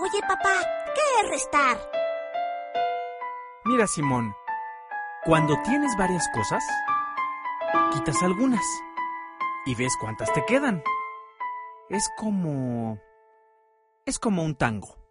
Oye, papá, ¿qué es restar? Mira, Simón, cuando tienes varias cosas, quitas algunas y ves cuántas te quedan. Es como un tango.